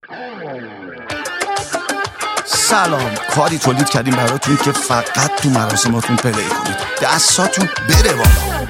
سلام، کاری تولید کردیم براتون که فقط تو مراسماتون پلی کنید، دستاتون بره بالا.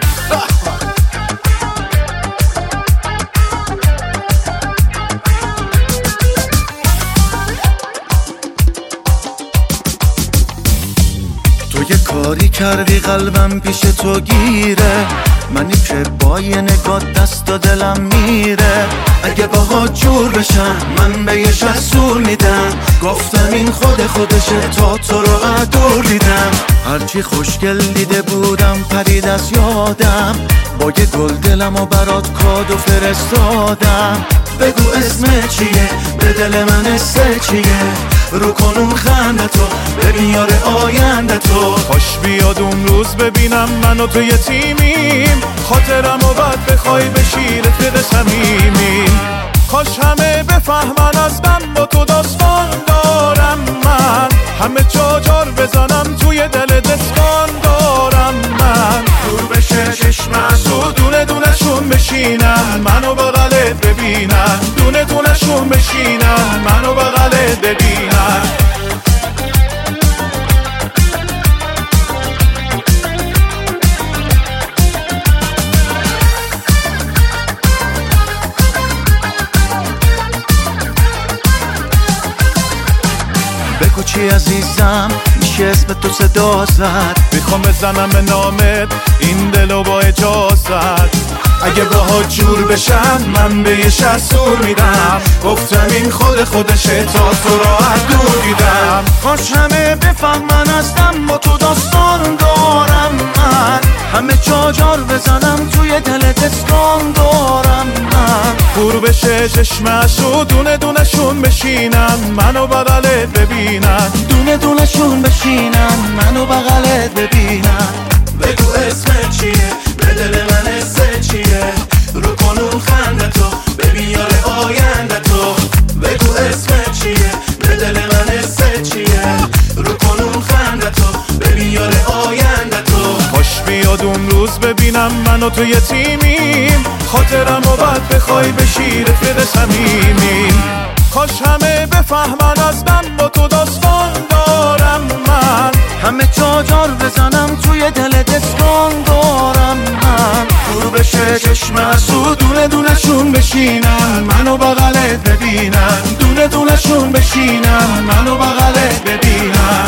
تو یه کاری کردی قلبم پیش تو گیره، منی که با یه نگاه دست و دلم میره. اگه باها جور بشن من به یه شسور میدم، گفتم این خودشه تا تو رو ادور دیدم. هرچی خوشگل دیده بودم پرید از یادم، با یه گل دلم و برات کادو فرستادم. بگو اسم چیه، به دل من اسم چیه، رو کن اون خندتو ببین یار آیندتو. خوش بیاد اون روز ببینم من و تو یه تیمیم، خاطرم و بعد بخوای بشی رفیق صمیمیم. کاش همه بفهمن از من با تو داستان دارم، من همه جا جار بزنم توی دل دستان دارم. من دور بشه چشمت و دونه دونه شون بشینن، منو بغلت ببینن، دونه دونه شون بشینن، منو بغلت ببینن. بگو چی عزیزم، میشه اسم تو صدا زد، میخوام بزنم به نامت این دلو با اجازت. اگه باها جور بشم من به یه شسور میدم، گفتم این خودشه تا تو راحت دور دیدم. کاش همه بفهمن هستم با تو داستان دارم، من همه جا جار بزنم توی دل دستان دارم. من پر بشه چشمش و دونه دونه شون بشینن، منو بغلت ببینن، دونه دونه شون بشینن، منو بغلت ببینن. بگو اسم چیه، به دل من اسم چیه، رو کن اون خندتو ببین یار آیندتو. بگو اسم چیه، به دل من اسم چیه، رو کن اون خندتو ببین یار آیندتو. خوش بیاد اون روز ببینم من و تو یه تیمیم، خاطرم و بعد بخوای بشی رفیق صمیمیم. کاش همه بفهمن از من با تو داستان دارم، من همه جا جار بزنم توی دل دستان دارم. من دور بشه چشمت و دونه دونه شون بشینن، منو بغلت ببینن، دونه دونه شون بشینن، منو بغلت ببینن.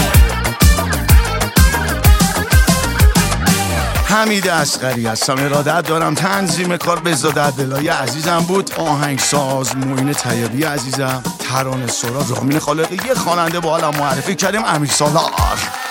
حمید اصغری هستم، ارادت دارم تنظیم کار بهزاد عبداللهی عزیزم بود، آهنگساز معین طیبی عزیزم، ترانه سرا رامین خالقی، یه خواننده با حالم معرفی کردیم امیر سالار.